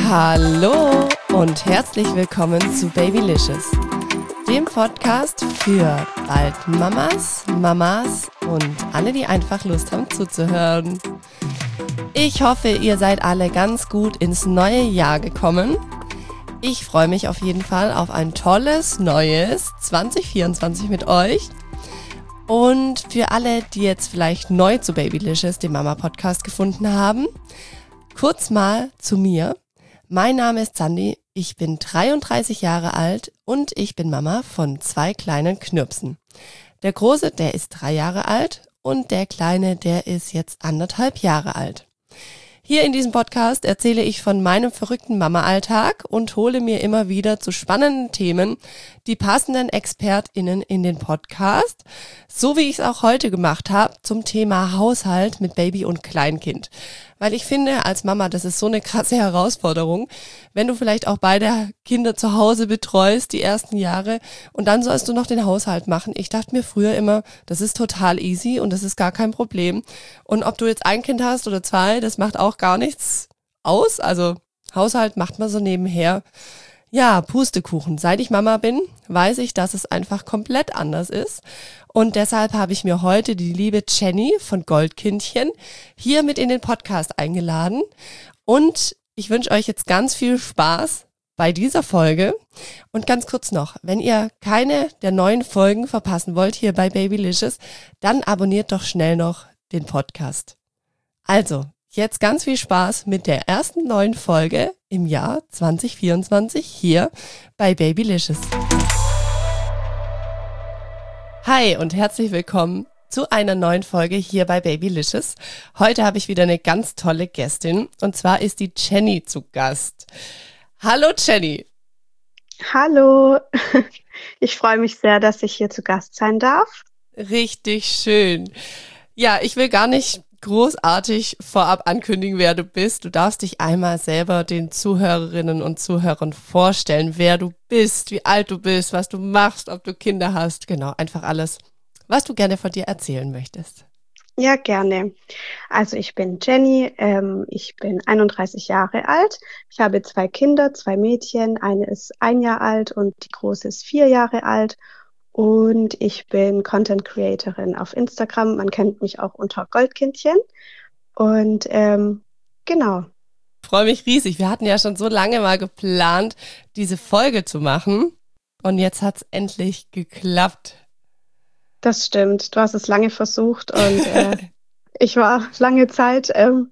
Hallo und herzlich willkommen zu Babylicious, dem Podcast für bald Mamas und alle, die einfach Lust haben zuzuhören. Ich hoffe, ihr seid alle ganz gut ins neue Jahr gekommen. Ich freue mich auf jeden Fall auf ein tolles, neues 2024 mit euch. Und für alle, die jetzt vielleicht neu zu Babylicious, dem Mama-Podcast, gefunden haben, kurz mal zu mir. Mein Name ist Sandy, ich bin 33 Jahre alt und ich bin Mama von 2 kleinen Knirpsen. Der Große, der ist 3 Jahre alt und der Kleine, der ist jetzt 1,5 Jahre alt. Hier in diesem Podcast erzähle ich von meinem verrückten Mama-Alltag und hole mir immer wieder zu spannenden Themen die passenden ExpertInnen in den Podcast, so wie ich es auch heute gemacht habe, zum Thema Haushalt mit Baby und Kleinkind. Weil ich finde, als Mama, das ist so eine krasse Herausforderung, wenn du vielleicht auch beide Kinder zu Hause betreust, die ersten Jahre, und dann sollst du noch den Haushalt machen. Ich dachte mir früher immer, das ist total easy und das ist gar kein Problem. Und ob du jetzt ein Kind hast oder 2, das macht auch gar nichts aus. Also Haushalt macht man so nebenher. Ja, Pustekuchen. Seit ich Mama bin, weiß ich, dass es einfach komplett anders ist. Und deshalb habe ich mir heute die liebe Jenny von Goldkindchen hier mit in den Podcast eingeladen. Und ich wünsche euch jetzt ganz viel Spaß bei dieser Folge. Und ganz kurz noch, wenn ihr keine der neuen Folgen verpassen wollt hier bei Babylicious, dann abonniert doch schnell noch den Podcast. Also, jetzt ganz viel Spaß mit der ersten neuen Folge im Jahr 2024 hier bei Babylicious. Hi und herzlich willkommen zu einer neuen Folge hier bei Babylicious. Heute habe ich wieder eine ganz tolle Gästin und zwar ist die Jenny zu Gast. Hallo Jenny. Hallo, ich freue mich sehr, dass ich hier zu Gast sein darf. Richtig schön. Ja, ich will gar nicht großartig vorab ankündigen, wer du bist. Du darfst dich einmal selber den Zuhörerinnen und Zuhörern vorstellen, wer du bist, wie alt du bist, was du machst, ob du Kinder hast. Genau, einfach alles, was du gerne von dir erzählen möchtest. Ja, gerne. Also ich bin Jenny, ich bin 31 Jahre alt. Ich habe 2 Kinder, 2 Mädchen. Eine ist 1 Jahr alt und die große ist 4 Jahre alt. Und ich bin Content Creatorin auf Instagram. Man kennt mich auch unter Goldkindchen. Und genau. Ich freue mich riesig. Wir hatten ja schon so lange mal geplant, diese Folge zu machen. Und jetzt hat es endlich geklappt. Das stimmt. Du hast es lange versucht und ich war lange Zeit,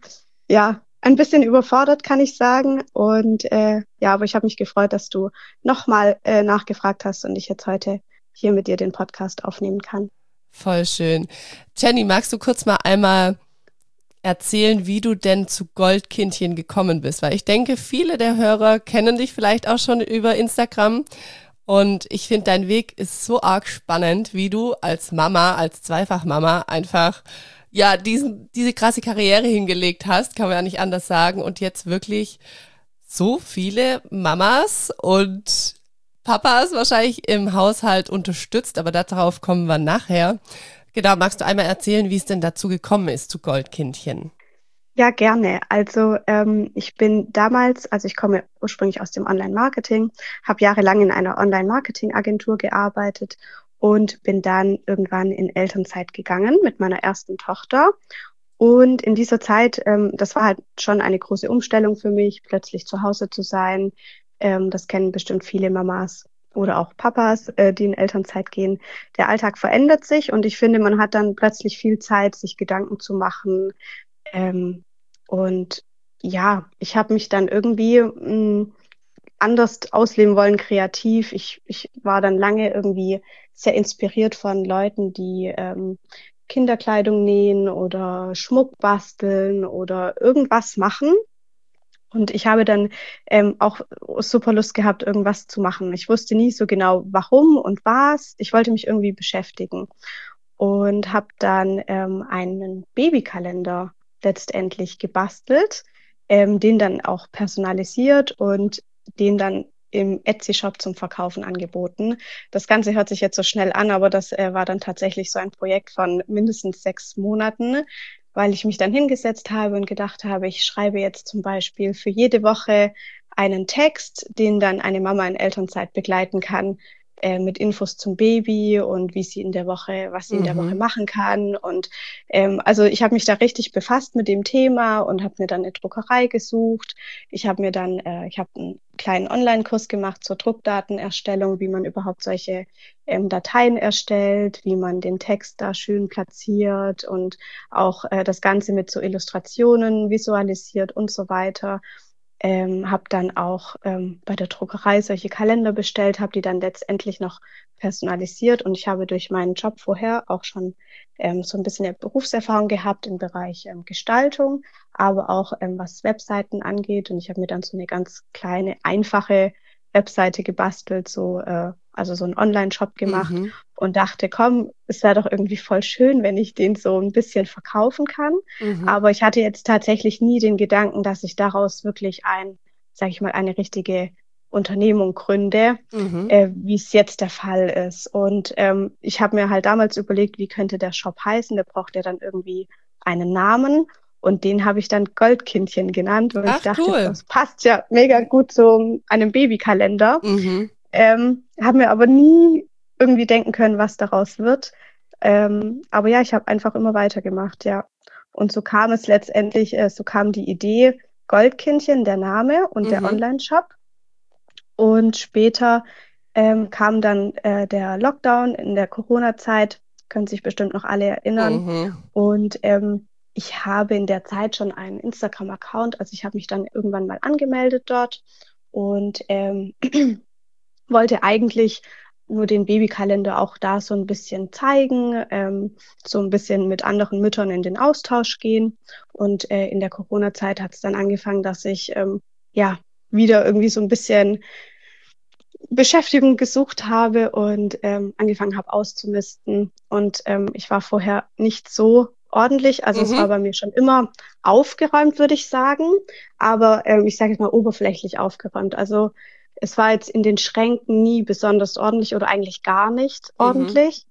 ein bisschen überfordert, kann ich sagen. Und aber ich habe mich gefreut, dass du nochmal nachgefragt hast und ich jetzt heute hier mit dir den Podcast aufnehmen kann. Voll schön. Jenny, magst du kurz mal einmal erzählen, wie du denn zu Goldkindchen gekommen bist? Weil ich denke, viele der Hörer kennen dich vielleicht auch schon über Instagram. Und ich finde, dein Weg ist so arg spannend, wie du als Mama, als Zweifachmama einfach, ja, diese krasse Karriere hingelegt hast, kann man ja nicht anders sagen. Und jetzt wirklich so viele Mamas und Papas wahrscheinlich im Haushalt unterstützt, aber darauf kommen wir nachher. Genau, magst du einmal erzählen, wie es denn dazu gekommen ist zu Goldkindchen? Ja, gerne. Also ich bin damals, also ich komme ursprünglich aus dem Online-Marketing, habe jahrelang in einer Online-Marketing-Agentur gearbeitet und bin dann irgendwann in Elternzeit gegangen mit meiner ersten Tochter. Und in dieser Zeit, das war halt schon eine große Umstellung für mich, plötzlich zu Hause zu sein. Das kennen bestimmt viele Mamas oder auch Papas, die in Elternzeit gehen. Der Alltag verändert sich und ich finde, man hat dann plötzlich viel Zeit, sich Gedanken zu machen. Und ja, ich habe mich dann irgendwie anders ausleben wollen, kreativ. Ich war dann lange irgendwie sehr inspiriert von Leuten, die Kinderkleidung nähen oder Schmuck basteln oder irgendwas machen. Und ich habe dann auch super Lust gehabt, irgendwas zu machen. Ich wusste nie so genau, warum und was. Ich wollte mich irgendwie beschäftigen und habe dann einen Babykalender letztendlich gebastelt, den dann auch personalisiert und den dann im Etsy-Shop zum Verkaufen angeboten. Das Ganze hört sich jetzt so schnell an, aber das war dann tatsächlich so ein Projekt von mindestens 6 Monaten, weil ich mich dann hingesetzt habe und gedacht habe, ich schreibe jetzt zum Beispiel für jede Woche einen Text, den dann eine Mama in Elternzeit begleiten kann, mit Infos zum Baby und wie sie in der Woche, was sie in der Woche machen kann. Und also ich habe mich da richtig befasst mit dem Thema und habe mir dann eine Druckerei gesucht. Ich habe einen kleinen Online-Kurs gemacht zur Druckdatenerstellung, wie man überhaupt solche Dateien erstellt, wie man den Text da schön platziert und auch das Ganze mit so Illustrationen visualisiert und so weiter. Habe dann auch bei der Druckerei solche Kalender bestellt, habe die dann letztendlich noch personalisiert und ich habe durch meinen Job vorher auch schon so ein bisschen Berufserfahrung gehabt im Bereich Gestaltung, aber auch was Webseiten angeht und ich habe mir dann so eine ganz kleine, einfache Webseite gebastelt, also so einen Online-Shop gemacht Mhm. und dachte, komm, es wäre doch irgendwie voll schön, wenn ich den so ein bisschen verkaufen kann. Mhm. Aber ich hatte jetzt tatsächlich nie den Gedanken, dass ich daraus wirklich sage ich mal, eine richtige Unternehmung gründe, Mhm. wie es jetzt der Fall ist. Und ich habe mir halt damals überlegt, wie könnte der Shop heißen? Der braucht ja dann irgendwie einen Namen. Und den habe ich dann Goldkindchen genannt, weil ich Ach, dachte, cool. das passt ja mega gut zu einem Babykalender. Mhm. Habe mir aber nie irgendwie denken können, was daraus wird. Aber ja, ich habe einfach immer weitergemacht, ja. Und so kam es letztendlich, so kam die Idee, Goldkindchen, der Name und der Mhm. Online-Shop. Und später kam dann der Lockdown in der Corona-Zeit, können sich bestimmt noch alle erinnern. Mhm. Und ich habe in der Zeit schon einen Instagram-Account, also ich habe mich dann irgendwann mal angemeldet dort und wollte eigentlich nur den Babykalender auch da so ein bisschen zeigen, so ein bisschen mit anderen Müttern in den Austausch gehen. Und in der Corona-Zeit hat es dann angefangen, dass ich ja wieder irgendwie so ein bisschen Beschäftigung gesucht habe und angefangen habe auszumisten. Und ich war vorher nicht so ordentlich, also es war Mhm. bei mir schon immer aufgeräumt, würde ich sagen, aber ich sage jetzt mal oberflächlich aufgeräumt. Also es war jetzt in den Schränken nie besonders ordentlich oder eigentlich gar nicht Mhm. ordentlich.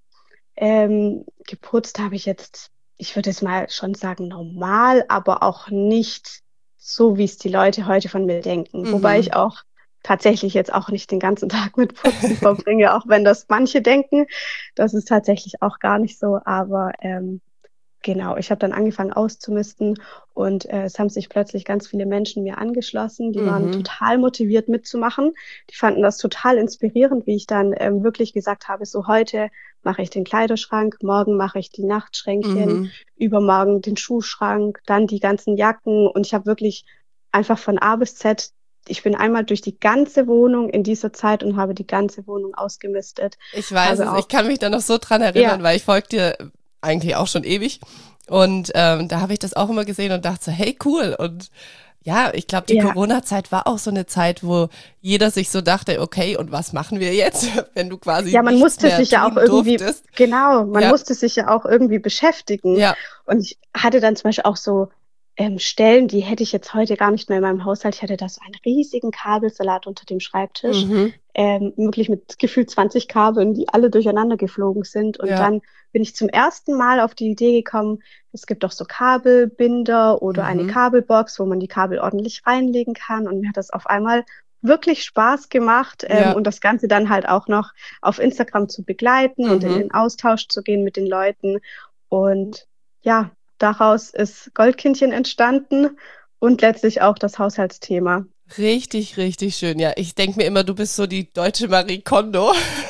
Geputzt habe ich jetzt, ich würde jetzt mal schon sagen, normal, aber auch nicht so, wie es die Leute heute von mir denken. Wobei Mhm. ich auch tatsächlich jetzt auch nicht den ganzen Tag mit Putzen verbringe, auch wenn das manche denken. Das ist tatsächlich auch gar nicht so, aber genau, ich habe dann angefangen auszumisten und es haben sich plötzlich ganz viele Menschen mir angeschlossen. Die waren Mhm. total motiviert mitzumachen. Die fanden das total inspirierend, wie ich dann wirklich gesagt habe, so heute mache ich den Kleiderschrank, morgen mache ich die Nachtschränkchen, Mhm. übermorgen den Schuhschrank, dann die ganzen Jacken und ich habe wirklich einfach von A bis Z, ich bin einmal durch die ganze Wohnung in dieser Zeit und habe die ganze Wohnung ausgemistet, Ich weiß habe es, ich auch, kann mich da noch so dran ja, erinnern, weil ich folge dir eigentlich auch schon ewig. Und da habe ich das auch immer gesehen und dachte so, hey, cool. Und ja, ich glaube, die ja, Corona-Zeit war auch so eine Zeit, wo jeder sich so dachte, okay, und was machen wir jetzt, wenn du quasi ja, man nichts musste mehr sich ja auch tun irgendwie, durftest? genau, man Ja, musste sich ja auch irgendwie beschäftigen. ja. Und ich hatte dann zum Beispiel auch so Stellen, die hätte ich jetzt heute gar nicht mehr in meinem Haushalt. Ich hatte da so einen riesigen Kabelsalat unter dem Schreibtisch, Mhm. wirklich mit gefühlt 20 Kabeln, die alle durcheinander geflogen sind. Und Ja. dann bin ich zum ersten Mal auf die Idee gekommen, es gibt doch so Kabelbinder oder eine Mhm. Kabelbox, wo man die Kabel ordentlich reinlegen kann. Und mir hat das auf einmal wirklich Spaß gemacht, Ja. und das Ganze dann halt auch noch auf Instagram zu begleiten und in Mhm. den Austausch zu gehen mit den Leuten. Und ja, daraus ist Goldkindchen entstanden und letztlich auch das Haushaltsthema. Richtig, richtig schön. Ja, ich denke mir immer, du bist so die deutsche Marie Kondo.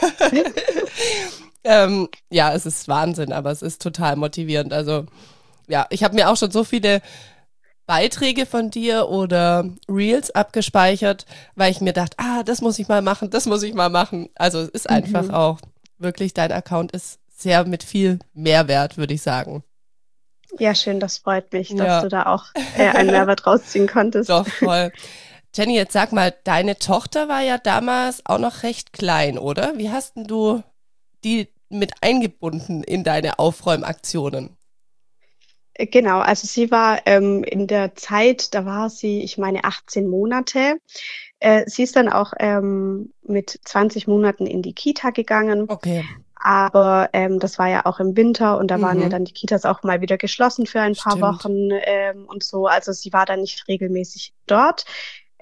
Ja, es ist Wahnsinn, aber es ist total motivierend. Also, ja, ich habe mir auch schon so viele Beiträge von dir oder Reels abgespeichert, weil ich mir dachte, das muss ich mal machen, das muss ich mal machen. Also, es ist einfach Mhm. auch wirklich, dein Account ist sehr mit viel Mehrwert, würde ich sagen. Ja, schön, das freut mich, dass Ja, du da auch einen Mehrwert rausziehen konntest. doch voll. Jenny, jetzt sag mal, deine Tochter war ja damals auch noch recht klein, oder? Wie hast denn du die mit eingebunden in deine Aufräumaktionen? Genau, also sie war in der Zeit, da war sie, ich meine, 18 Monate. Sie ist dann auch mit 20 Monaten in die Kita gegangen. Okay. Aber das war ja auch im Winter und da waren ja Mhm. dann die Kitas auch mal wieder geschlossen für ein paar Stimmt. Wochen und so. Also sie war dann nicht regelmäßig dort.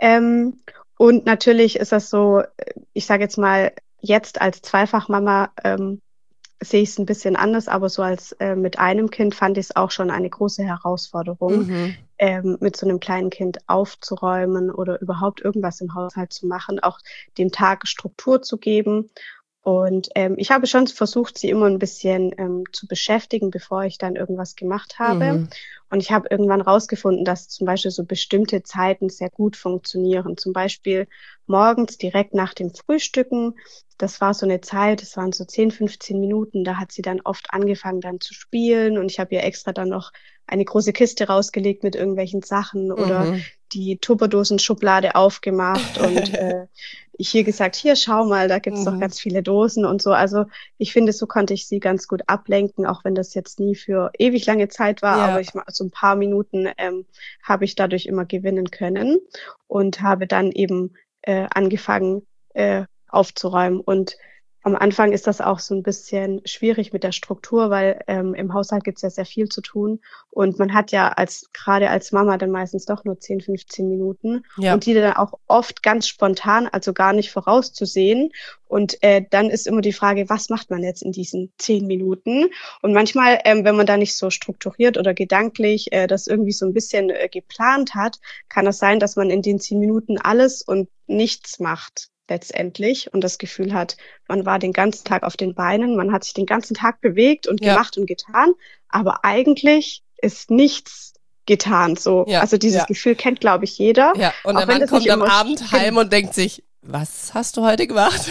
Und natürlich ist das so, ich sage jetzt mal, jetzt als Zweifachmama sehe ich es ein bisschen anders, aber so als mit einem Kind fand ich es auch schon eine große Herausforderung, Mhm. mit so einem kleinen Kind aufzuräumen oder überhaupt irgendwas im Haushalt zu machen, auch dem Tag Struktur zu geben. Und ich habe schon versucht, sie immer ein bisschen zu beschäftigen, bevor ich dann irgendwas gemacht habe. Mhm. Und ich habe irgendwann rausgefunden, dass zum Beispiel so bestimmte Zeiten sehr gut funktionieren. Zum Beispiel morgens direkt nach dem Frühstücken. Das war so eine Zeit, das waren so 10, 15 Minuten. Da hat sie dann oft angefangen dann zu spielen. Und ich habe ihr extra dann noch eine große Kiste rausgelegt mit irgendwelchen Sachen oder Mhm. die Tupperdosenschublade aufgemacht und ich hier gesagt, hier schau mal, da gibt's doch Mhm. ganz viele Dosen und so. Also ich finde, so konnte ich sie ganz gut ablenken, auch wenn das jetzt nie für ewig lange Zeit war, aber Ja. so ein paar Minuten habe ich dadurch immer gewinnen können und habe dann eben angefangen aufzuräumen. Und am Anfang ist das auch so ein bisschen schwierig mit der Struktur, weil im Haushalt gibt's ja sehr viel zu tun. Und man hat ja gerade als Mama dann meistens doch nur 10, 15 Minuten Ja. und die dann auch oft ganz spontan, also gar nicht vorauszusehen. Und dann ist immer die Frage, was macht man jetzt in diesen 10 Minuten? Und manchmal, wenn man da nicht so strukturiert oder gedanklich das irgendwie so ein bisschen geplant hat, kann es sein, dass man in den 10 Minuten alles und nichts macht letztendlich und das Gefühl hat, man war den ganzen Tag auf den Beinen, man hat sich den ganzen Tag bewegt und Ja. gemacht und getan, aber eigentlich ist nichts getan. So, Ja. also dieses Ja. Gefühl kennt, glaube ich, jeder, Ja. Und der auch wenn Mann das nicht kommt am immer Abend heim und denkt sich, was hast du heute gemacht?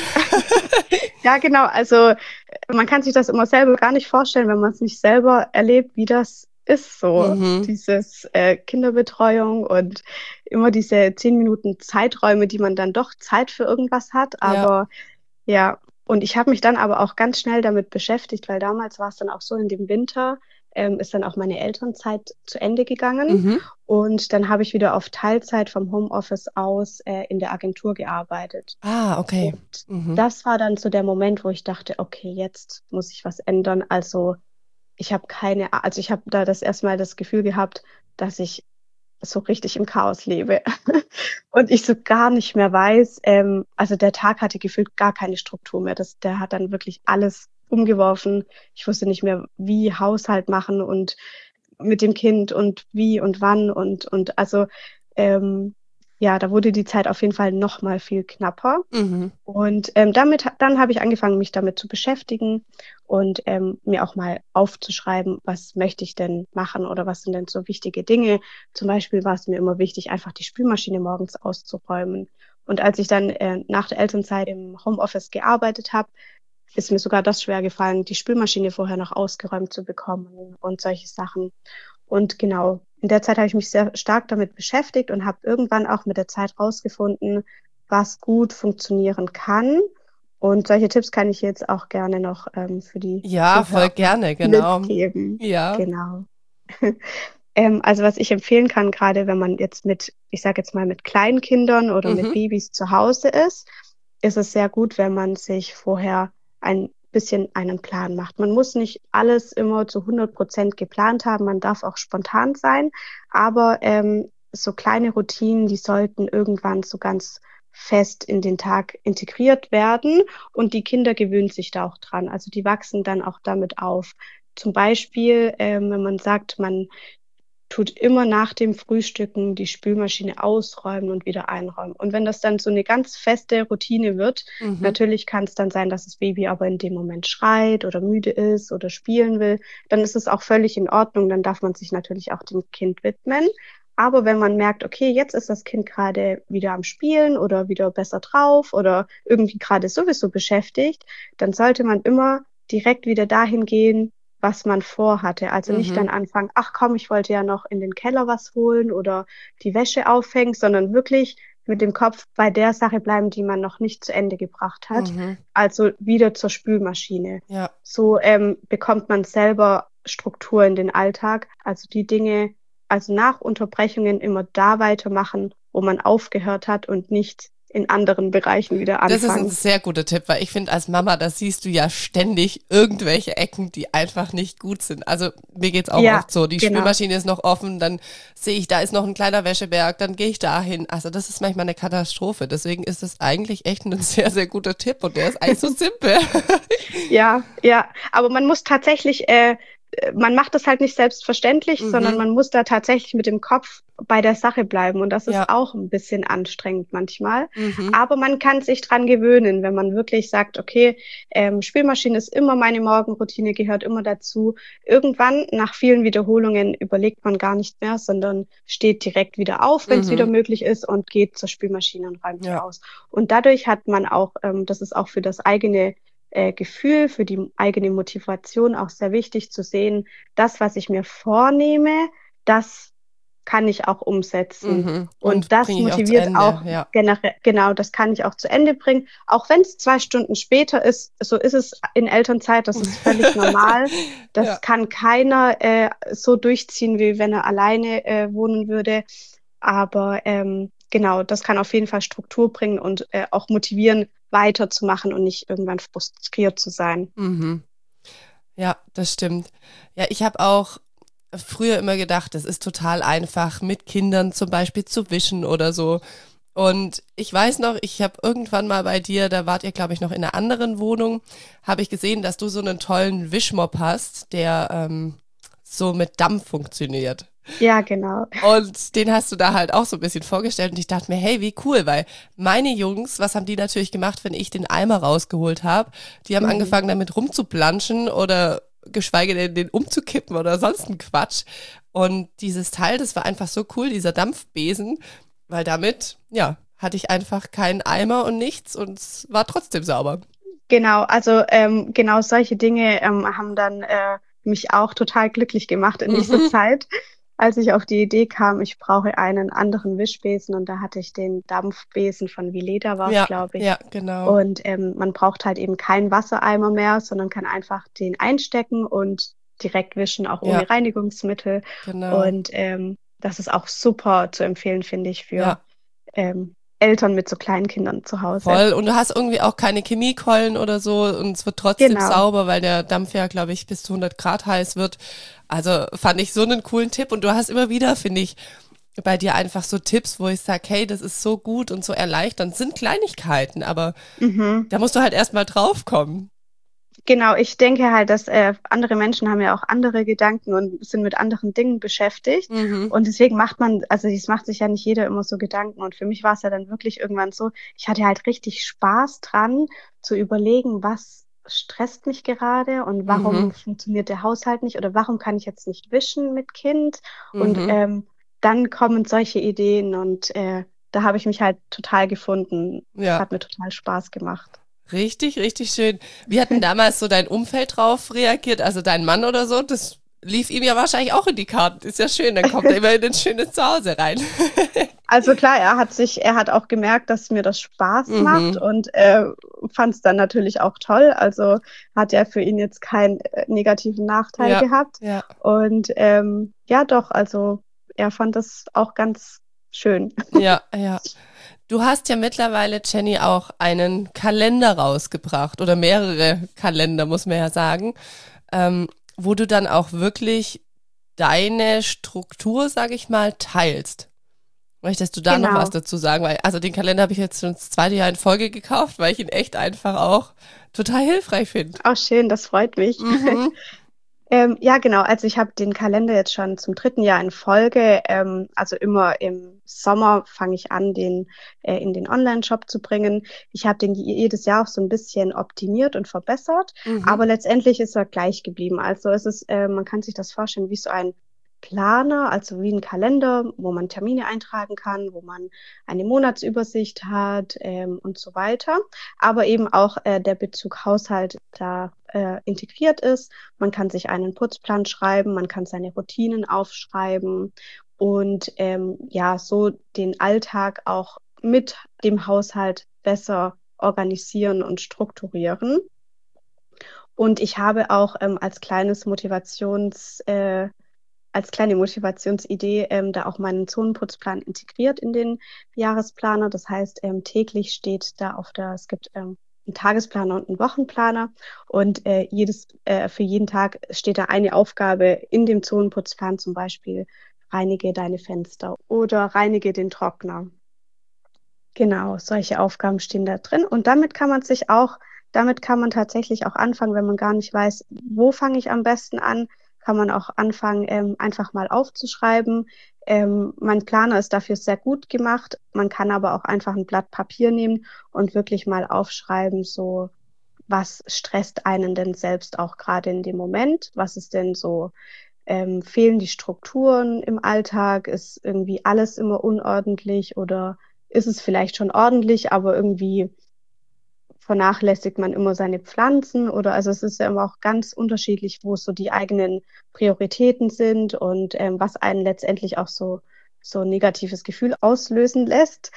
ja, genau. Also man kann sich das immer selber gar nicht vorstellen, wenn man es nicht selber erlebt, wie das ist so. Mhm. Dieses Kinderbetreuung und immer diese 10 Minuten Zeiträume, die man dann doch Zeit für irgendwas hat. Ja. Aber ja, und ich habe mich dann aber auch ganz schnell damit beschäftigt, weil damals war es dann auch so, in dem Winter ist dann auch meine Elternzeit zu Ende gegangen. Mhm. Und dann habe ich wieder auf Teilzeit vom Homeoffice aus in der Agentur gearbeitet. Ah, okay. Und Mhm. das war dann so der Moment, wo ich dachte, okay, jetzt muss ich was ändern. Also ich habe da das erstmal das Gefühl gehabt, dass ich so richtig im Chaos lebe und ich so gar nicht mehr weiß, also der Tag hatte gefühlt gar keine Struktur mehr. Der hat dann wirklich alles umgeworfen. Ich wusste nicht mehr, wie Haushalt machen und mit dem Kind und wie und wann und also ähm, ja, da wurde die Zeit auf jeden Fall noch mal viel knapper. Mhm. Und dann habe ich angefangen, mich damit zu beschäftigen und mir auch mal aufzuschreiben, was möchte ich denn machen oder was sind denn so wichtige Dinge. Zum Beispiel war es mir immer wichtig, einfach die Spülmaschine morgens auszuräumen. Und als ich dann nach der Elternzeit im Homeoffice gearbeitet habe, ist mir sogar das schwer gefallen, die Spülmaschine vorher noch ausgeräumt zu bekommen und solche Sachen. Und genau, in der Zeit habe ich mich sehr stark damit beschäftigt und habe irgendwann auch mit der Zeit rausgefunden, was gut funktionieren kann. Und solche Tipps kann ich jetzt auch gerne noch für die Ja, voll Zuhörer gerne, genau. mitgeben. Ja. Genau. Also was ich empfehlen kann, gerade wenn man jetzt ich sage jetzt mal, mit kleinen Kindern oder mit Mhm. Babys zu Hause ist es sehr gut, wenn man sich vorher ein bisschen einen Plan macht. Man muss nicht alles immer zu 100% geplant haben, man darf auch spontan sein, aber so kleine Routinen, die sollten irgendwann so ganz fest in den Tag integriert werden und die Kinder gewöhnen sich da auch dran. Also die wachsen dann auch damit auf. Zum Beispiel, wenn man sagt, man tut immer nach dem Frühstücken die Spülmaschine ausräumen und wieder einräumen. Und wenn das dann so eine ganz feste Routine wird, Mhm. natürlich kann es dann sein, dass das Baby aber in dem Moment schreit oder müde ist oder spielen will, dann ist es auch völlig in Ordnung, dann darf man sich natürlich auch dem Kind widmen. Aber wenn man merkt, okay, jetzt ist das Kind gerade wieder am Spielen oder wieder besser drauf oder irgendwie gerade sowieso beschäftigt, dann sollte man immer direkt wieder dahin gehen, was man vorhatte. Also nicht Mhm. dann anfangen, ach komm, ich wollte ja noch in den Keller was holen oder die Wäsche aufhängen, sondern wirklich mit dem Kopf bei der Sache bleiben, die man noch nicht zu Ende gebracht hat. Mhm. Also wieder zur Spülmaschine. Ja. So bekommt man selber Struktur in den Alltag. Also die Dinge, also nach Unterbrechungen immer da weitermachen, wo man aufgehört hat und nicht in anderen Bereichen wieder Das ist ein anfangen. sehr guter Tipp, weil ich finde, als Mama, da siehst du ja ständig irgendwelche Ecken, die einfach nicht gut sind. Also mir geht's auch Ja, oft so, die genau. Spülmaschine ist noch offen, dann sehe ich, da ist noch ein kleiner Wäscheberg, dann gehe ich dahin. Also das ist manchmal eine Katastrophe. Deswegen ist es eigentlich echt ein sehr, sehr guter Tipp und der ist eigentlich so simpel. Ja, ja, aber man muss tatsächlich, man macht das halt nicht selbstverständlich, sondern Mhm, man muss da tatsächlich mit dem Kopf bei der Sache bleiben und das ist ja, auch ein bisschen anstrengend manchmal. mhm, Aber man kann sich dran gewöhnen, wenn man wirklich sagt, okay, Spülmaschine ist immer meine Morgenroutine, gehört immer dazu. Irgendwann, nach vielen Wiederholungen, überlegt man gar nicht mehr, sondern steht direkt wieder auf, wenn es wieder mhm, möglich ist und geht zur Spülmaschine und räumt die ja, aus. Und dadurch hat man auch, das ist auch für das eigene Gefühl, für die eigene Motivation auch sehr wichtig zu sehen, das, was ich mir vornehme, das kann ich auch umsetzen. mhm. Und Und das bringe ich auch zu motiviert Ende, auch ja, generell, genau, das kann ich auch zu Ende bringen. Auch wenn es 2 Stunden später ist, so ist es in Elternzeit, das ist völlig normal. ja. Das kann keiner so durchziehen, wie wenn er alleine wohnen würde. Aber genau, das kann auf jeden Fall Struktur bringen und auch motivieren, weiterzumachen und nicht irgendwann frustriert zu sein. Mhm. Ja, das stimmt. Ja, ich habe auch früher immer gedacht, es ist total einfach, mit Kindern zum Beispiel zu wischen oder so. Und ich weiß noch, ich habe irgendwann mal bei dir, da wart ihr, glaube ich, noch in einer anderen Wohnung, habe ich gesehen, dass du so einen tollen Wischmopp hast, der so mit Dampf funktioniert. Ja, genau. Und den hast du da halt auch so ein bisschen vorgestellt und ich dachte mir, hey, wie cool, weil meine Jungs, was haben die natürlich gemacht, wenn ich den Eimer rausgeholt habe? Die haben Mhm. angefangen damit rumzuplanschen oder geschweige denn den umzukippen oder sonst ein Quatsch. Und dieses Teil, das war einfach so cool, dieser Dampfbesen, weil damit, ja, hatte ich einfach keinen Eimer und nichts und es war trotzdem sauber. Genau, also genau solche Dinge haben dann mich auch total glücklich gemacht in dieser Mhm. Zeit, als ich auf die Idee kam, ich brauche einen anderen Wischbesen und da hatte ich den Dampfbesen von Vileda war es, Ja, glaube ich. ja, genau. Und man braucht halt eben keinen Wassereimer mehr, sondern kann einfach den einstecken und direkt wischen, auch Ja, ohne Reinigungsmittel. genau. Und das ist auch super zu empfehlen, finde ich, für Ja. Eltern mit so kleinen Kindern zu Hause. Voll. Und du hast irgendwie auch keine Chemiekeulen oder so und es wird trotzdem Genau. sauber, weil der Dampf ja, glaube ich, bis zu 100 Grad heiß wird. Also fand ich so einen coolen Tipp und du hast immer wieder, finde ich, bei dir einfach so Tipps, wo ich sage, hey, das ist so gut und so erleichternd. Sind Kleinigkeiten, aber Mhm. da musst du halt erstmal drauf kommen. Genau, ich denke halt, dass andere Menschen haben ja auch andere Gedanken und sind mit anderen Dingen beschäftigt. Mhm. Und deswegen macht man, also das macht sich ja nicht jeder immer so Gedanken. Und für mich war es ja dann wirklich irgendwann so, ich hatte halt richtig Spaß dran, zu überlegen, was stresst mich gerade und Mhm. warum funktioniert der Haushalt nicht oder warum kann ich jetzt nicht wischen mit Kind. Und Mhm. dann kommen solche Ideen und da habe ich mich halt total gefunden. Es Ja. hat mir total Spaß gemacht. Richtig, richtig schön. Wie hat denn damals so dein Umfeld drauf reagiert? Also dein Mann oder so? Das lief ihm ja wahrscheinlich auch in die Karten. Ist ja schön, dann kommt er immer in ein schönes Zuhause rein. Also klar, er hat auch gemerkt, dass mir das Spaß macht Mhm. und fand es dann natürlich auch toll. Also hat er für ihn jetzt keinen negativen Nachteil Ja, gehabt. ja, Und ja, doch, also er fand das auch ganz schön. ja, ja. Du hast ja mittlerweile, Jenny, auch einen Kalender rausgebracht oder mehrere Kalender, muss man ja sagen, wo du dann auch wirklich deine Struktur, sag ich mal, teilst. Möchtest du da noch was Genau. dazu sagen? Weil, also den Kalender habe ich jetzt schon das zweite Jahr in Folge gekauft, weil ich ihn echt einfach auch total hilfreich finde. Auch schön, das freut mich. Mhm, Ja, genau. Also ich habe den Kalender jetzt schon zum 3. Jahr in Folge. Also immer im Sommer fange ich an, den in den Online-Shop zu bringen. Ich habe den jedes Jahr auch so ein bisschen optimiert und verbessert, mhm, aber letztendlich ist er gleich geblieben. Also es ist, man kann sich das vorstellen wie so ein Planer, also wie ein Kalender, wo man Termine eintragen kann, wo man eine Monatsübersicht hat und so weiter. Aber eben auch der Bezug Haushalt da integriert ist. Man kann sich einen Putzplan schreiben, man kann seine Routinen aufschreiben und ja, so den Alltag auch mit dem Haushalt besser organisieren und strukturieren. Und ich habe auch als kleines Motivations als kleine Motivationsidee da auch meinen Zonenputzplan integriert in den Jahresplaner. Das heißt, täglich steht da es gibt einen Tagesplaner und einen Wochenplaner und für jeden Tag steht da eine Aufgabe in dem Zonenputzplan, zum Beispiel reinige deine Fenster oder reinige den Trockner. Genau, solche Aufgaben stehen da drin. Und damit kann man tatsächlich auch anfangen, wenn man gar nicht weiß, wo fange ich am besten an, kann man auch anfangen, einfach mal aufzuschreiben. Mein Planer ist dafür sehr gut gemacht. Man kann aber auch einfach ein Blatt Papier nehmen und wirklich mal aufschreiben, so, was stresst einen denn selbst auch gerade in dem Moment? Was ist denn so, fehlen die Strukturen im Alltag? Ist irgendwie alles immer unordentlich oder ist es vielleicht schon ordentlich, aber irgendwie vernachlässigt man immer seine Pflanzen oder also es ist ja immer auch ganz unterschiedlich, wo so die eigenen Prioritäten sind und was einen letztendlich auch so ein negatives Gefühl auslösen lässt.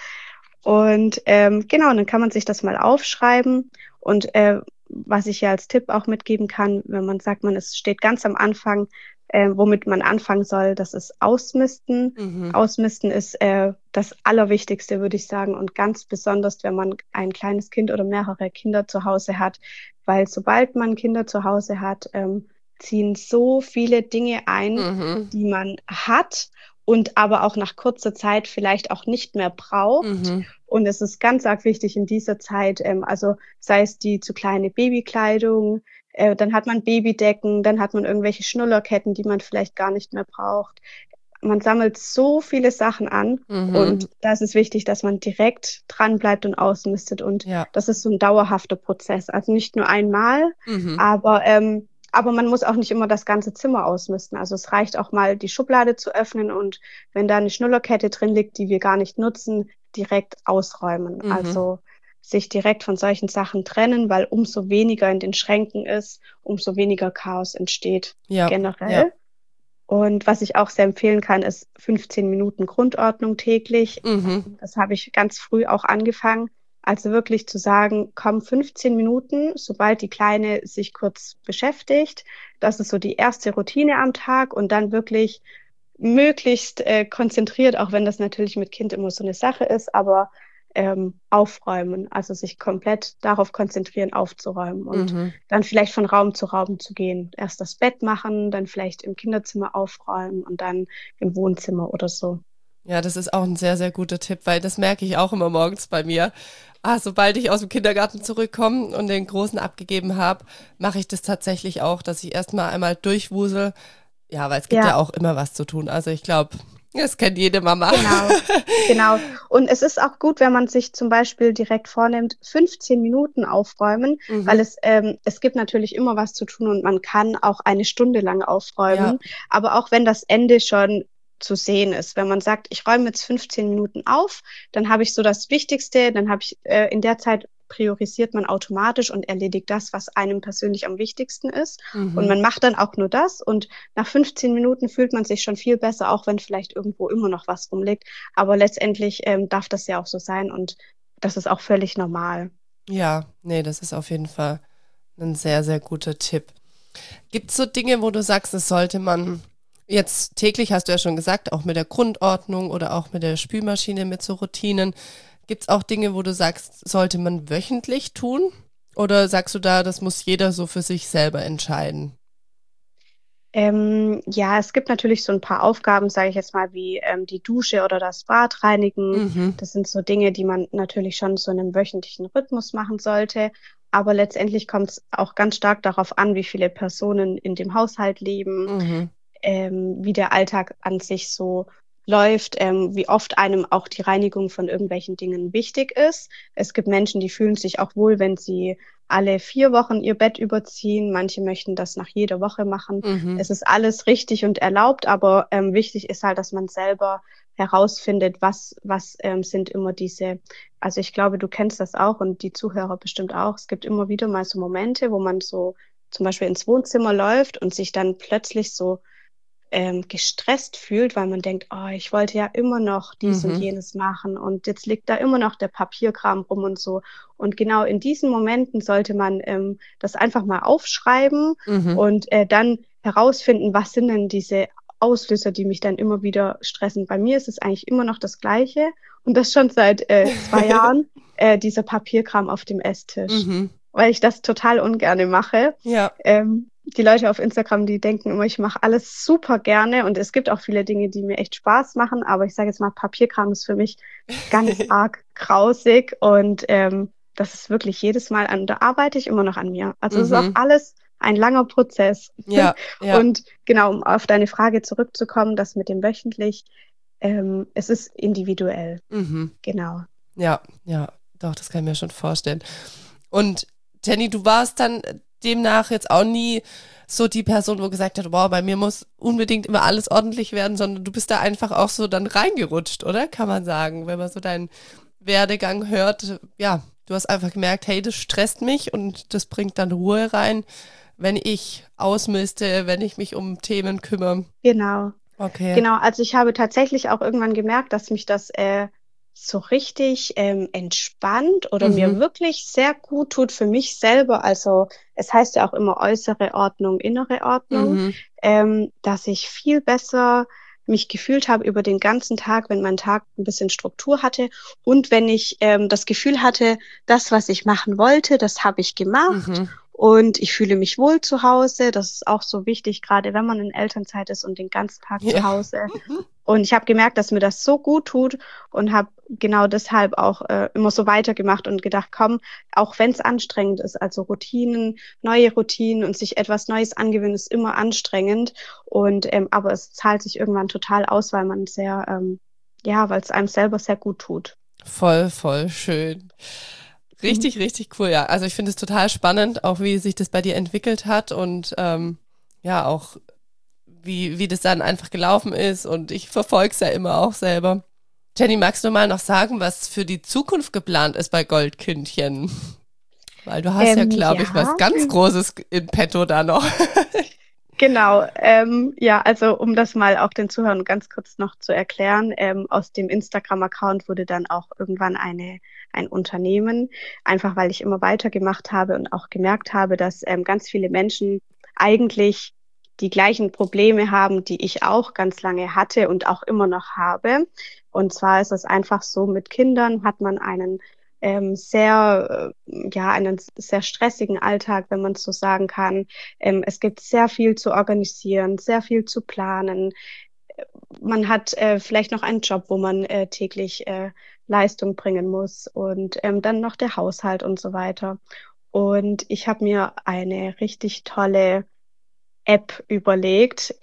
Und genau, dann kann man sich das mal aufschreiben. Und was ich ja als Tipp auch mitgeben kann, wenn man sagt, es steht ganz am Anfang, womit man anfangen soll, das ist Ausmisten. Mhm. Ausmisten ist das Allerwichtigste, würde ich sagen. Und ganz besonders, wenn man ein kleines Kind oder mehrere Kinder zu Hause hat. Weil sobald man Kinder zu Hause hat, ziehen so viele Dinge ein, Mhm. die man hat und aber auch nach kurzer Zeit vielleicht auch nicht mehr braucht. Mhm. Und es ist ganz arg wichtig in dieser Zeit, also sei es die zu kleine Babykleidung, dann hat man Babydecken, dann hat man irgendwelche Schnullerketten, die man vielleicht gar nicht mehr braucht. Man sammelt so viele Sachen an Mhm. und da ist es wichtig, dass man direkt dran bleibt und ausmistet. Und Ja. das ist so ein dauerhafter Prozess. Also nicht nur einmal, Mhm. aber man muss auch nicht immer das ganze Zimmer ausmisten. Also es reicht auch mal, die Schublade zu öffnen und wenn da eine Schnullerkette drin liegt, die wir gar nicht nutzen, direkt ausräumen. Mhm. Also sich direkt von solchen Sachen trennen, weil umso weniger in den Schränken ist, umso weniger Chaos entsteht Ja. Ja. generell. Und was ich auch sehr empfehlen kann, ist 15 Minuten Grundordnung täglich. Mhm. Das habe ich ganz früh auch angefangen. Also wirklich zu sagen, komm 15 Minuten, sobald die Kleine sich kurz beschäftigt. Das ist so die erste Routine am Tag und dann wirklich möglichst konzentriert, auch wenn das natürlich mit Kind immer so eine Sache ist, aber aufräumen, also sich komplett darauf konzentrieren, aufzuräumen und Mhm. dann vielleicht von Raum zu Raum zu gehen. Erst das Bett machen, dann vielleicht im Kinderzimmer aufräumen und dann im Wohnzimmer oder so. Ja, das ist auch ein sehr, sehr guter Tipp, weil das merke ich auch immer morgens bei mir. Sobald ich aus dem Kindergarten zurückkomme und den Großen abgegeben habe, mache ich das tatsächlich auch, dass ich erstmal einmal durchwusel. Ja, weil es gibt ja Ja, auch immer was zu tun. Also ich glaube, das kennt jede Mama. genau. Genau. Und es ist auch gut, wenn man sich zum Beispiel direkt vornimmt, 15 Minuten aufräumen, weil Mhm. es gibt natürlich immer was zu tun und man kann auch eine Stunde lang Ja. aufräumen. Aber auch wenn das Ende schon zu sehen ist, wenn man sagt, ich räume jetzt 15 Minuten auf, dann habe ich so das Wichtigste, dann habe ich in der Zeit priorisiert man automatisch und erledigt das, was einem persönlich am wichtigsten ist. Und Mhm. man macht dann auch nur das und nach 15 Minuten fühlt man sich schon viel besser, auch wenn vielleicht irgendwo immer noch was rumliegt. Aber letztendlich darf das ja auch so sein und das ist auch völlig normal. Ja, nee, das ist auf jeden Fall ein sehr, sehr guter Tipp. Gibt es so Dinge, wo du sagst, das sollte man jetzt täglich, hast du ja schon gesagt, auch mit der Grundordnung oder auch mit der Spülmaschine, mit so Routinen. Gibt es auch Dinge, wo du sagst, sollte man wöchentlich tun? Oder sagst du da, das muss jeder so für sich selber entscheiden? Ja, es gibt natürlich so ein paar Aufgaben, sage ich jetzt mal, wie die Dusche oder das Bad reinigen. Mhm, Das sind so Dinge, die man natürlich schon so in einem wöchentlichen Rhythmus machen sollte. Aber letztendlich kommt es auch ganz stark darauf an, wie viele Personen in dem Haushalt leben, mhm, wie der Alltag an sich so läuft, wie oft einem auch die Reinigung von irgendwelchen Dingen wichtig ist. Es gibt Menschen, die fühlen sich auch wohl, wenn sie alle 4 Wochen ihr Bett überziehen. Manche möchten das nach jeder Woche machen. mhm, Es ist alles richtig und erlaubt, aber wichtig ist halt, dass man selber herausfindet, was sind immer also ich glaube, du kennst das auch und die Zuhörer bestimmt auch. Es gibt immer wieder mal so Momente, wo man so zum Beispiel ins Wohnzimmer läuft und sich dann plötzlich so gestresst fühlt, weil man denkt, oh, ich wollte ja immer noch dies und mhm, jenes machen und jetzt liegt da immer noch der Papierkram rum und so. Und genau in diesen Momenten sollte man das einfach mal aufschreiben mhm, und dann herausfinden, was sind denn diese Auslöser, die mich dann immer wieder stressen. Bei mir ist es eigentlich immer noch das Gleiche und das schon seit 2 Jahren, dieser Papierkram auf dem Esstisch, Mhm. weil ich das total ungerne mache. Ja. Die Leute auf Instagram, die denken immer, ich mache alles super gerne und es gibt auch viele Dinge, die mir echt Spaß machen, aber ich sage jetzt mal, Papierkram ist für mich ganz arg grausig und das ist wirklich jedes Mal da arbeite ich immer noch an mir. Also es ist auch Mhm. alles ein langer Prozess. Ja, ja. Und genau, um auf deine Frage zurückzukommen, das mit dem wöchentlich, es ist individuell. Mhm. Genau. Ja, ja, doch, das kann ich mir schon vorstellen. Und Jenny, du warst dann demnach jetzt auch nie so die Person, wo gesagt hat, wow, bei mir muss unbedingt immer alles ordentlich werden, sondern du bist da einfach auch so dann reingerutscht, oder? Kann man sagen, wenn man so deinen Werdegang hört. Ja, du hast einfach gemerkt, hey, das stresst mich und das bringt dann Ruhe rein, wenn ich ausmiste, wenn ich mich um Themen kümmere. Genau. Okay. Genau, also ich habe tatsächlich auch irgendwann gemerkt, dass mich das so richtig entspannt oder mir Mhm. wirklich sehr gut tut für mich selber. Also es heißt ja auch immer äußere Ordnung, innere Ordnung, Mhm. dass ich viel besser mich gefühlt habe über den ganzen Tag, wenn mein Tag ein bisschen Struktur hatte und wenn ich das Gefühl hatte, das, was ich machen wollte, das habe ich gemacht. Mhm. Und ich fühle mich wohl zu Hause. Das ist auch so wichtig, gerade wenn man in Elternzeit ist und den ganzen Tag zu Ja. Hause. Und ich habe gemerkt, dass mir das so gut tut und habe genau deshalb auch immer so weitergemacht und gedacht, komm, auch wenn es anstrengend ist, also Routinen, neue Routinen und sich etwas Neues angewöhnen, ist immer anstrengend. Und aber es zahlt sich irgendwann total aus, weil man sehr, ja, weil es einem selber sehr gut tut. Voll, voll schön. Mhm. Richtig, richtig cool, ja. Also ich finde es total spannend, auch wie sich das bei dir entwickelt hat und ja, auch wie das dann einfach gelaufen ist und ich verfolge es ja immer auch selber. Jenny, magst du mal noch sagen, was für die Zukunft geplant ist bei Goldkündchen? Weil du hast ja, glaube ich, was Ja. ganz Großes in petto da noch. Genau, ja, also um das mal auch den Zuhörern ganz kurz noch zu erklären, aus dem Instagram-Account wurde dann auch irgendwann ein Unternehmen, einfach weil ich immer weitergemacht habe und auch gemerkt habe, dass ganz viele Menschen eigentlich die gleichen Probleme haben, die ich auch ganz lange hatte und auch immer noch habe. Und zwar ist es einfach so, mit Kindern hat man einen sehr stressigen Alltag, wenn man es so sagen kann. Es gibt sehr viel zu organisieren, sehr viel zu planen. Man hat vielleicht noch einen Job, wo man täglich Leistung bringen muss und dann noch der Haushalt und so weiter. Und ich habe mir eine richtig tolle App überlegt,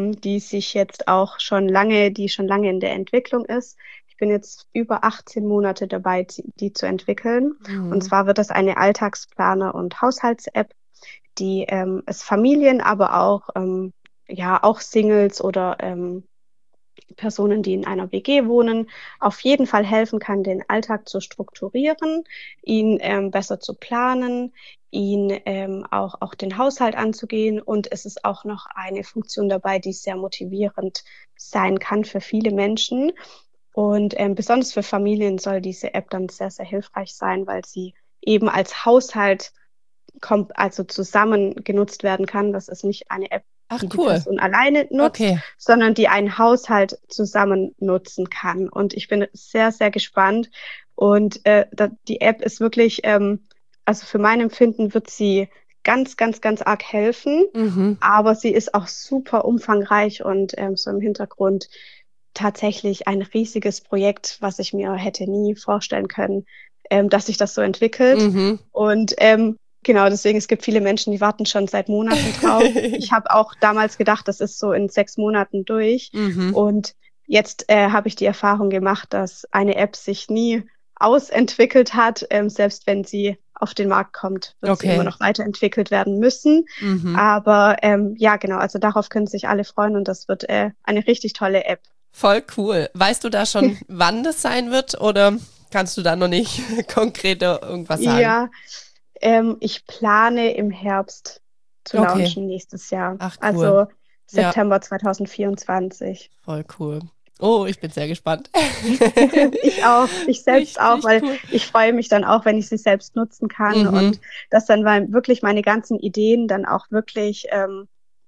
die schon lange in der Entwicklung ist. Ich bin jetzt über 18 Monate dabei, die zu entwickeln. Und Mhm. zwar wird das eine Alltagsplaner- und Haushalts-App, die es Familien, aber auch ja auch Singles oder Personen, die in einer WG wohnen, auf jeden Fall helfen kann, den Alltag zu strukturieren, ihn besser zu planen, ihn auch den Haushalt anzugehen. Und es ist auch noch eine Funktion dabei, die sehr motivierend sein kann für viele Menschen. Und besonders für Familien soll diese App dann sehr, sehr hilfreich sein, weil sie eben als Haushalt also zusammen genutzt werden kann. Das ist nicht eine App, Ach, die die cool. Person alleine nutzt, Okay. sondern die einen Haushalt zusammen nutzen kann. Und ich bin sehr, sehr gespannt. Und die App ist wirklich, also für mein Empfinden wird sie ganz, ganz, ganz arg helfen. Mhm. Aber sie ist auch super umfangreich und so im Hintergrund tatsächlich ein riesiges Projekt, was ich mir hätte nie vorstellen können, dass sich das so entwickelt. Mhm. Und genau, deswegen, es gibt viele Menschen, die warten schon seit Monaten drauf. Ich habe auch damals gedacht, das ist so in 6 Monaten durch. Mhm. Und jetzt habe ich die Erfahrung gemacht, dass eine App sich nie ausentwickelt hat. Selbst wenn sie auf den Markt kommt, wird sie immer Okay. noch weiterentwickelt werden müssen. Mhm. Aber ja, genau, also darauf können sich alle freuen und das wird eine richtig tolle App. Voll cool. Weißt du da schon, wann das sein wird oder kannst du da noch nicht konkreter irgendwas sagen? Ja, ich plane im Herbst zu Okay. launchen nächstes Jahr. Ach, cool. Also Ja, September 2024. voll cool. Oh, ich bin sehr gespannt. Ich auch, ich selbst auch, Richtig weil cool. ich freue mich dann auch, wenn ich sie selbst nutzen kann Mhm. und dass dann wirklich meine ganzen Ideen dann auch wirklich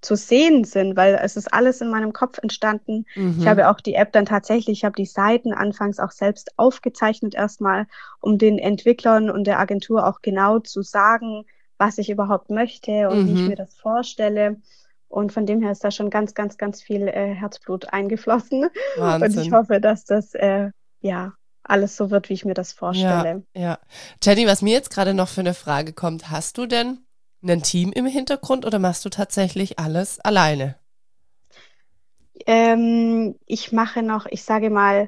zu sehen sind, weil es ist alles in meinem Kopf entstanden. Ich habe auch die App dann tatsächlich, ich habe die Seiten anfangs auch selbst aufgezeichnet erstmal, um den Entwicklern und der Agentur auch genau zu sagen, was ich überhaupt möchte und wie ich mir das vorstelle. Und von dem her ist da schon ganz, ganz, ganz viel Herzblut eingeflossen. Und ich Wahnsinn. hoffe, dass das ja alles so wird, wie ich mir das Ja, vorstelle. ja. Jenny, was mir jetzt gerade noch für eine Frage kommt, hast du denn ein Team im Hintergrund oder machst du tatsächlich alles alleine? Ich mache noch, ich sage mal,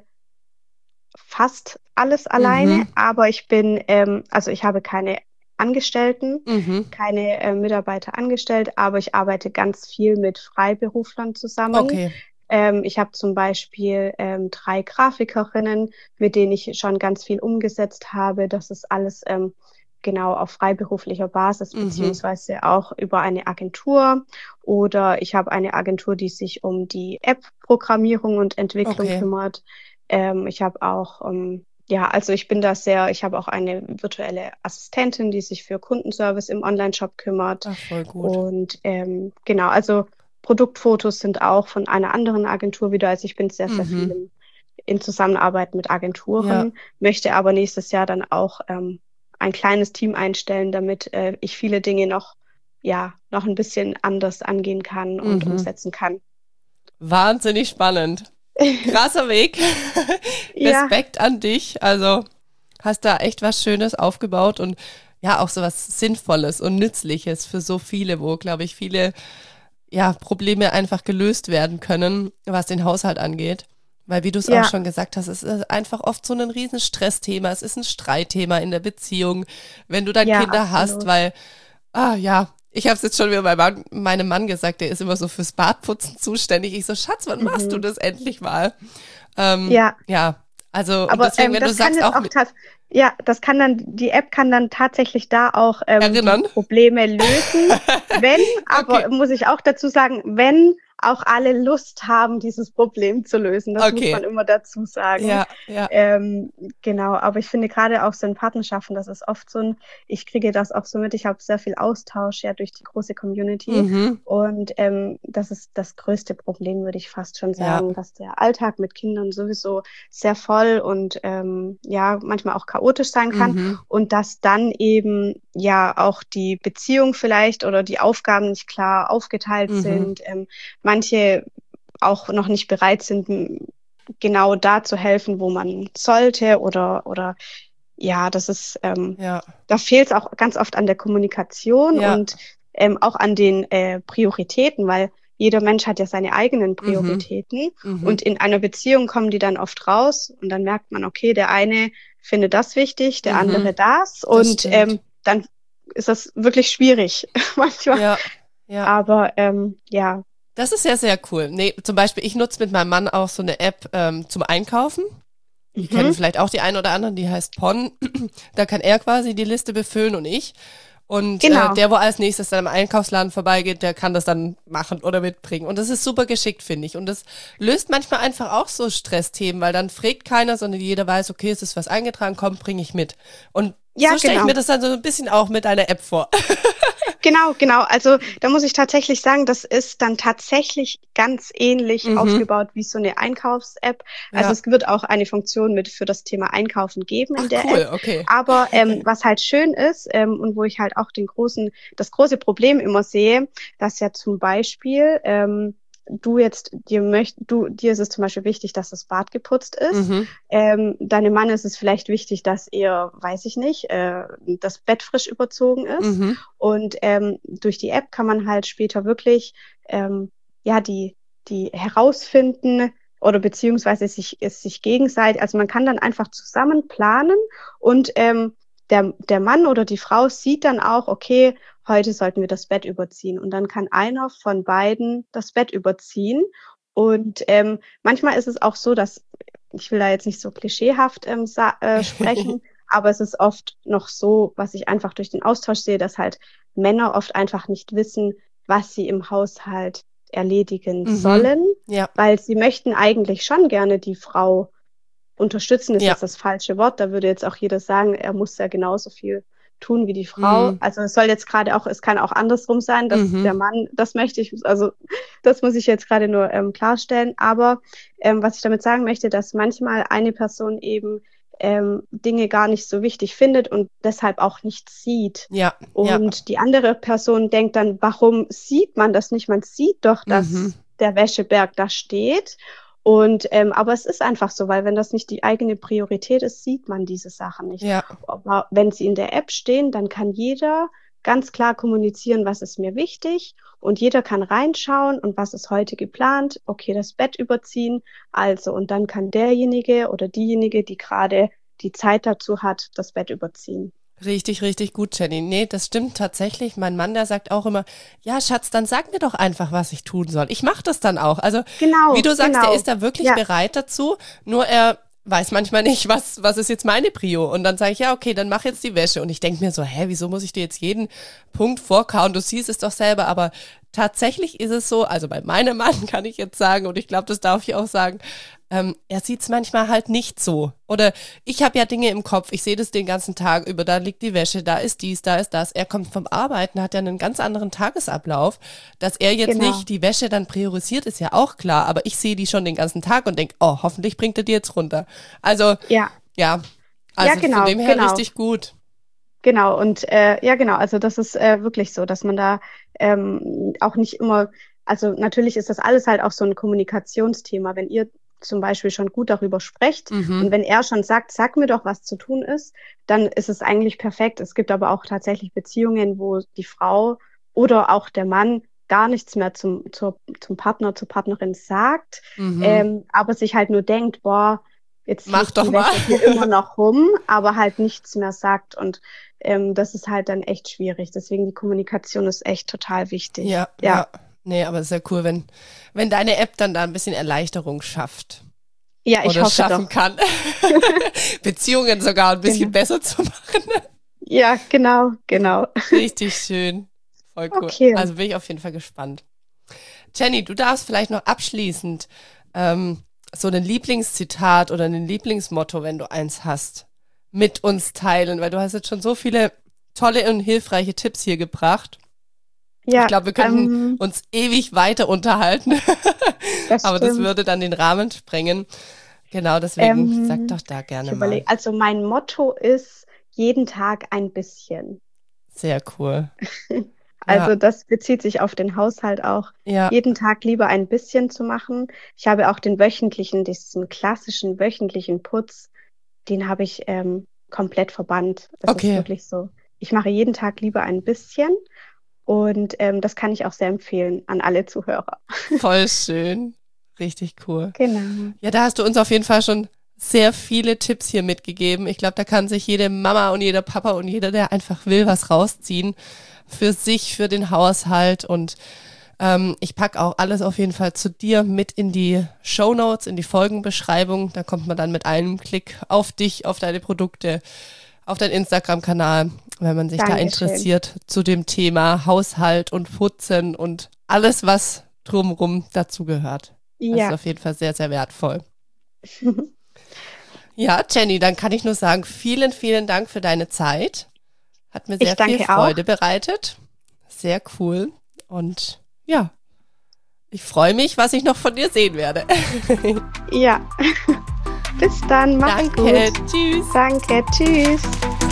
fast alles alleine, Mhm, aber also ich habe keine Angestellten, mhm. keine Mitarbeiter angestellt, aber ich arbeite ganz viel mit Freiberuflern zusammen. Okay, Ich habe zum Beispiel 3 Grafikerinnen, mit denen ich schon ganz viel umgesetzt habe. Das ist alles genau auf freiberuflicher Basis, mhm. beziehungsweise auch über eine Agentur. Oder ich habe eine Agentur, die sich um die App-Programmierung und Entwicklung Okay. kümmert. Ich habe auch, ja, also ich bin da sehr, ich habe auch eine virtuelle Assistentin, die sich für Kundenservice im Onlineshop kümmert. Ach, voll gut. Und genau, also Produktfotos sind auch von einer anderen Agentur wieder. Also ich bin sehr, sehr viel Mhm. in Zusammenarbeit mit Ja, Agenturen, möchte aber nächstes Jahr dann auch ein kleines Team einstellen, damit ich viele Dinge noch, ja, noch ein bisschen anders angehen kann und mhm. umsetzen kann. Wahnsinnig spannend. Krasser Weg. Ja, Respekt an dich. Also hast da echt was Schönes aufgebaut und ja, auch so was Sinnvolles und Nützliches für so viele, wo, glaube ich, viele ja, Probleme einfach gelöst werden können, was den Haushalt angeht. Weil, wie du es auch ja, schon gesagt hast, es ist einfach oft so ein riesen Stressthema. Es ist ein Streitthema in der Beziehung, wenn du dann ja, Kinder hast, absolut. weil, ja, ich habe es jetzt schon wieder meinem Mann gesagt, der ist immer so fürs Badputzen zuständig. Ich so, Schatz, wann machst du Mhm. das endlich mal? Ja, Ja, also, und aber deswegen, wenn du das kann sagst, jetzt auch auch mit ja, das kann dann, die App kann dann tatsächlich da auch die erinnern. Probleme lösen, wenn, aber Okay, muss ich auch dazu sagen, wenn auch alle Lust haben, dieses Problem zu lösen. Das muss okay. man immer dazu sagen. Ja, ja. Ähm, genau, aber ich finde gerade auch so in Partnerschaften, das ist oft so ein, ich kriege das auch so mit, ich habe sehr viel Austausch ja durch die große Community Mhm. und das ist das größte Problem, würde ich fast schon Ja. sagen, dass der Alltag mit Kindern sowieso sehr voll und ja, manchmal auch chaotisch sein kann Mhm. und dass dann eben ja auch die Beziehung vielleicht oder die Aufgaben nicht klar aufgeteilt Mhm. sind, manche auch noch nicht bereit sind, genau da zu helfen, wo man sollte oder ja, das ist, Ja. da fehlt es auch ganz oft an der Kommunikation Ja. und auch an den Prioritäten, weil jeder Mensch hat ja seine eigenen Mhm. Prioritäten Mhm. und in einer Beziehung kommen die dann oft raus und dann merkt man, okay, der eine findet das wichtig, der Mhm. andere das Das und stimmt. dann ist das wirklich schwierig manchmal. Ja. Ja. Aber ja, Das ist sehr, sehr cool. Nee, zum Beispiel, ich nutze mit meinem Mann auch so eine App zum Einkaufen. Die kennen mhm, vielleicht auch die einen oder anderen, die heißt Pon. Da kann er quasi die Liste befüllen und ich. Und genau. der, wo als nächstes dann im Einkaufsladen vorbeigeht, der kann das dann machen oder mitbringen. Und das ist super geschickt, finde ich. Und das löst manchmal einfach auch so Stressthemen, weil dann fragt keiner, sondern jeder weiß, okay, es ist was eingetragen, komm, bringe ich mit. Und Ja, so stelle ich mir genau. das dann so ein bisschen auch mit einer App vor. Genau, genau. Also da muss ich tatsächlich sagen, das ist dann tatsächlich ganz ähnlich Mhm. aufgebaut wie so eine Einkaufs-App. Also Ja. es wird auch eine Funktion mit für das Thema Einkaufen geben in Ach, der App. cool, okay. Aber was halt schön ist und wo ich halt auch das große Problem immer sehe, dass ja zum Beispiel dir ist es zum Beispiel wichtig, dass das Bad geputzt ist. Mhm. Deinem Mann ist es vielleicht wichtig, dass ihr, weiß ich nicht, das Bett frisch überzogen ist. Mhm. Und durch die App kann man halt später wirklich ja die herausfinden oder beziehungsweise es sich gegenseitig, also man kann dann einfach zusammen planen und der Mann oder die Frau sieht dann auch, okay, heute sollten wir das Bett überziehen. Und dann kann einer von beiden das Bett überziehen. Und manchmal ist es auch so, dass, ich will da jetzt nicht so klischeehaft sprechen, aber es ist oft noch so, was ich einfach durch den Austausch sehe, dass halt Männer oft einfach nicht wissen, was sie im Haushalt erledigen Mhm. sollen, Ja. weil sie möchten eigentlich schon gerne die Frau unterstützen, ist Ja. jetzt das falsche Wort. Da würde jetzt auch jeder sagen, er muss ja genauso viel tun wie die Frau. Also es soll jetzt gerade auch, es kann auch andersrum sein, dass der Mann, das möchte ich, also das muss ich jetzt gerade nur klarstellen. Aber was ich damit sagen möchte, dass manchmal eine Person eben Dinge gar nicht so wichtig findet und deshalb auch nicht sieht. Ja. Und die andere Person denkt dann, warum sieht man das nicht? Man sieht doch, dass der Wäscheberg da steht. Und aber es ist einfach so, weil wenn das nicht die eigene Priorität ist, sieht man diese Sachen nicht. Ja. Aber wenn sie in der App stehen, dann kann jeder ganz klar kommunizieren, was ist mir wichtig, und jeder kann reinschauen und was ist heute geplant. Okay, das Bett überziehen. Also, und dann kann derjenige oder diejenige, die gerade die Zeit dazu hat, das Bett überziehen. Richtig, richtig gut, Jenny. Nee, das stimmt tatsächlich. Mein Mann, der sagt auch immer, ja, Schatz, dann sag mir doch einfach, was ich tun soll. Ich mache das dann auch. Also, wie du sagst, er ist da wirklich bereit dazu, nur er weiß manchmal nicht, was ist jetzt meine Prio. Und dann sage ich, ja, okay, dann mach jetzt die Wäsche. Und ich denke mir so, wieso muss ich dir jetzt jeden Punkt vorkauen? Du siehst es doch selber. Aber tatsächlich ist es so, also bei meinem Mann kann ich jetzt sagen, und ich glaube, das darf ich auch sagen, er sieht es manchmal halt nicht so. Oder ich habe ja Dinge im Kopf, ich sehe das den ganzen Tag über, da liegt die Wäsche, da ist dies, da ist das. Er kommt vom Arbeiten, hat ja einen ganz anderen Tagesablauf. Dass er jetzt nicht die Wäsche dann priorisiert, ist ja auch klar, aber ich sehe die schon den ganzen Tag und denke, oh, hoffentlich bringt er die jetzt runter. Also, von dem her richtig gut. Genau, und genau, also das ist wirklich so, dass man da auch nicht immer, also natürlich ist das alles halt auch so ein Kommunikationsthema, wenn ihr zum Beispiel schon gut darüber sprecht und wenn er schon sagt, sag mir doch, was zu tun ist, dann ist es eigentlich perfekt. Es gibt aber auch tatsächlich Beziehungen, wo die Frau oder auch der Mann gar nichts mehr zum Partner, zur Partnerin sagt, aber sich halt nur denkt, boah, jetzt mach doch mal hier immer noch rum, aber halt nichts mehr sagt, und das ist halt dann echt schwierig. Deswegen die Kommunikation ist echt total wichtig. Ja. Nee, aber es ist ja cool, wenn deine App dann da ein bisschen Erleichterung schafft. Ja, ich hoffe schaffen doch. kann. Beziehungen sogar ein bisschen besser zu machen. Ja, genau. Richtig schön. Voll cool. Okay. Also bin ich auf jeden Fall gespannt. Jenny, du darfst vielleicht noch abschließend so ein Lieblingszitat oder ein Lieblingsmotto, wenn du eins hast, mit uns teilen, weil du hast jetzt schon so viele tolle und hilfreiche Tipps hier gebracht. Ja, ich glaube, wir könnten uns ewig weiter unterhalten, aber das würde dann den Rahmen sprengen. Genau, deswegen sag doch da gerne mal. Also mein Motto ist, jeden Tag ein bisschen. Sehr cool. Also das bezieht sich auf den Haushalt auch. Ja. Jeden Tag lieber ein bisschen zu machen. Ich habe auch diesen klassischen wöchentlichen Putz, den habe ich komplett verbannt. Das ist wirklich so. Ich mache jeden Tag lieber ein bisschen. Und das kann ich auch sehr empfehlen an alle Zuhörer. Voll schön. Richtig cool. Genau. Ja, da hast du uns auf jeden Fall schon sehr viele Tipps hier mitgegeben. Ich glaube, da kann sich jede Mama und jeder Papa und jeder, der einfach will, was rausziehen. Für sich, für den Haushalt. Und ich packe auch alles auf jeden Fall zu dir mit in die Shownotes, in die Folgenbeschreibung. Da kommt man dann mit einem Klick auf dich, auf deine Produkte, auf deinen Instagram-Kanal, wenn man sich da interessiert zu dem Thema Haushalt und Putzen und alles, was drumherum dazugehört. Ja. Das ist auf jeden Fall sehr, sehr wertvoll. Ja, Jenny, dann kann ich nur sagen, vielen, vielen Dank für deine Zeit. Hat mir sehr viel Freude bereitet. Sehr cool. Und ja, ich freue mich, was ich noch von dir sehen werde. Ja. Bis dann, mach's gut. Danke, tschüss. Danke, tschüss.